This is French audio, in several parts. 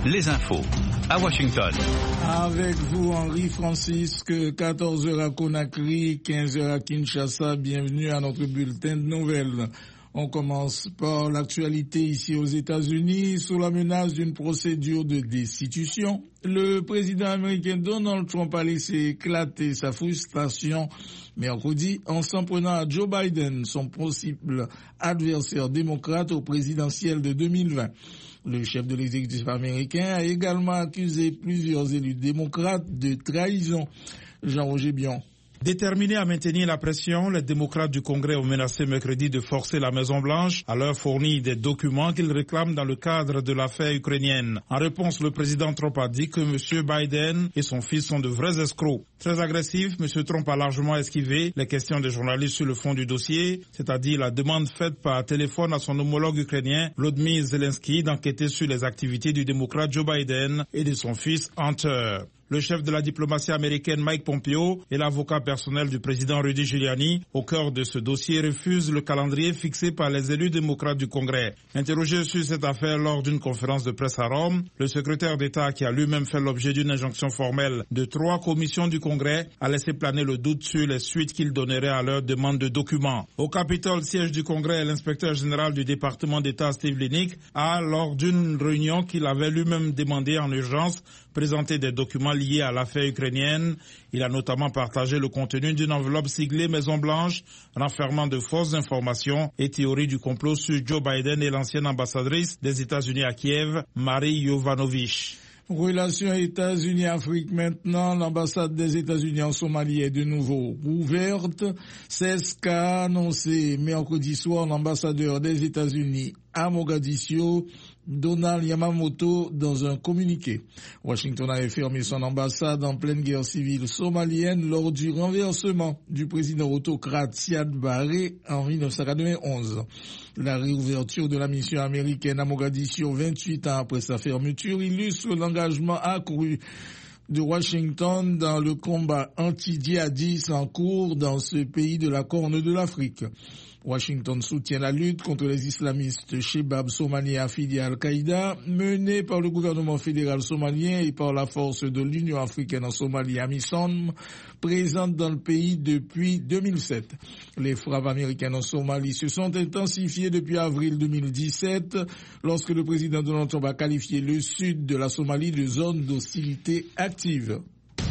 les infos à Washington. Avec vous, Henri Francisque, 14h à Conakry, 15h à Kinshasa. Bienvenue à notre bulletin de nouvelles. On commence par l'actualité ici aux États-Unis. Sous la menace d'une procédure de destitution, le président américain Donald Trump a laissé éclater sa frustration mercredi en s'en prenant à Joe Biden, son possible adversaire démocrate au présidentiel de 2020. Le chef de l'exécutif américain a également accusé plusieurs élus démocrates de trahison. Jean-Roger Bion. Déterminés à maintenir la pression, les démocrates du Congrès ont menacé mercredi de forcer la Maison-Blanche à leur fournir des documents qu'ils réclament dans le cadre de l'affaire ukrainienne. En réponse, le président Trump a dit que M. Biden et son fils sont de vrais escrocs. Très agressif, M. Trump a largement esquivé les questions des journalistes sur le fond du dossier, c'est-à-dire la demande faite par téléphone à son homologue ukrainien, Volodymyr Zelensky, d'enquêter sur les activités du démocrate Joe Biden et de son fils Hunter. Le chef de la diplomatie américaine Mike Pompeo et l'avocat personnel du président Rudy Giuliani, au cœur de ce dossier, refusent le calendrier fixé par les élus démocrates du Congrès. Interrogé sur cette affaire lors d'une conférence de presse à Rome, le secrétaire d'État, qui a lui-même fait l'objet d'une injonction formelle de 3 commissions du Congrès, a laissé planer le doute sur les suites qu'il donnerait à leur demande de documents. Au Capitole, siège du Congrès, l'inspecteur général du département d'État Steve Linick a, lors d'une réunion qu'il avait lui-même demandée en urgence, présenté des documents liés à l'affaire ukrainienne. Il a notamment partagé le contenu d'une enveloppe siglée Maison-Blanche, renfermant de fausses informations et théories du complot sur Joe Biden et l'ancienne ambassadrice des États-Unis à Kiev, Marie Yovanovitch. Relations États-Unis-Afrique maintenant. L'ambassade des États-Unis en Somalie est de nouveau ouverte. C'est ce qu'a annoncé mercredi soir l'ambassadeur des États-Unis à Mogadiscio, Donald Yamamoto, dans un communiqué. Washington avait fermé son ambassade en pleine guerre civile somalienne lors du renversement du président autocrate Siad Barre en 1991. La réouverture de la mission américaine à Mogadiscio 28 ans après sa fermeture illustre l'engagement accru de Washington dans le combat anti-djihadiste en cours dans ce pays de la Corne de l'Afrique. Washington soutient la lutte contre les islamistes Shebab somaliens affiliés à Al-Qaïda, menée par le gouvernement fédéral somalien et par la force de l'Union africaine en Somalie, AMISOM, présente dans le pays depuis 2007. Les frappes américaines en Somalie se sont intensifiées depuis avril 2017, lorsque le président Donald Trump a qualifié le sud de la Somalie de zone d'hostilité active.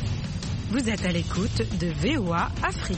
Vous êtes à l'écoute de VOA Afrique.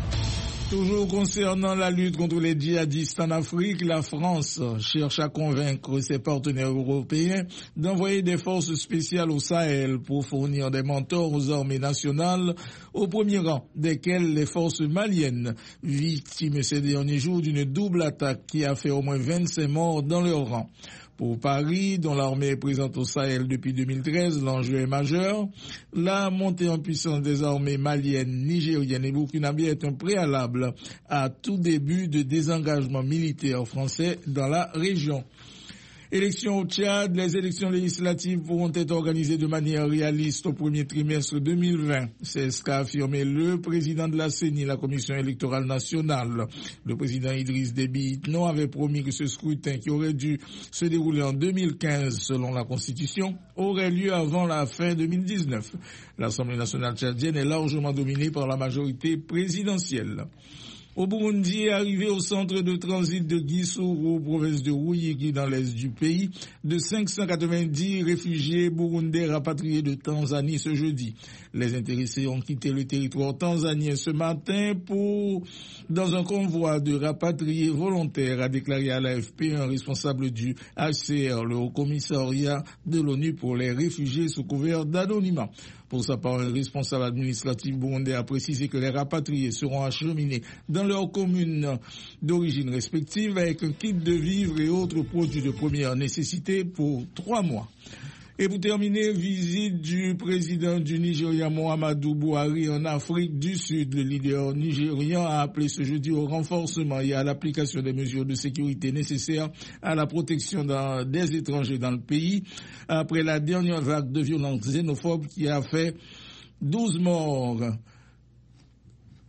Toujours concernant la lutte contre les djihadistes en Afrique, la France cherche à convaincre ses partenaires européens d'envoyer des forces spéciales au Sahel pour fournir des mentors aux armées nationales, au premier rang desquelles les forces maliennes, victimes ces derniers jours d'une double attaque qui a fait au moins 25 morts dans leur rang. Pour Paris, dont l'armée est présente au Sahel depuis 2013, l'enjeu est majeur. La montée en puissance des armées maliennes, nigériennes et burkinabées est un préalable à tout début de désengagement militaire français dans la région. Élections au Tchad, les élections législatives pourront être organisées de manière réaliste au premier trimestre 2020. C'est ce qu'a affirmé le président de la CENI, la Commission électorale nationale. Le président Idriss Déby Itno avait promis que ce scrutin, qui aurait dû se dérouler en 2015 selon la Constitution, aurait lieu avant la fin 2019. L'Assemblée nationale tchadienne est largement dominée par la majorité présidentielle. Au Burundi, arrivé au centre de transit de Gisuru, province de Ruyigi dans l'est du pays, de 590 réfugiés burundais rapatriés de Tanzanie ce jeudi. Les intéressés ont quitté le territoire tanzanien ce matin dans un convoi de rapatriés volontaires, a déclaré à l'AFP un responsable du HCR, le Haut Commissariat de l'ONU pour les réfugiés sous couvert d'anonymat. Pour sa part, un responsable administratif burundais a précisé que les rapatriés seront acheminés dans leurs communes d'origine respectives avec un kit de vivres et autres produits de première nécessité pour 3 mois. Et pour terminer, visite du président du Nigeria, Muhammadu Buhari, en Afrique du Sud. Le leader nigérian a appelé ce jeudi au renforcement et à l'application des mesures de sécurité nécessaires à la protection des étrangers dans le pays, après la dernière vague de violences xénophobes qui a fait 12 morts.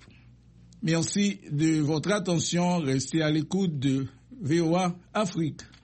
Merci de votre attention. Restez à l'écoute de VOA Afrique.